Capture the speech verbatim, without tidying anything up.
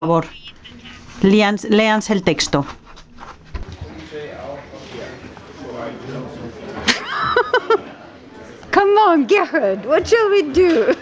favor, léans- léanse el texto. Come on, Gerhard, what shall we do?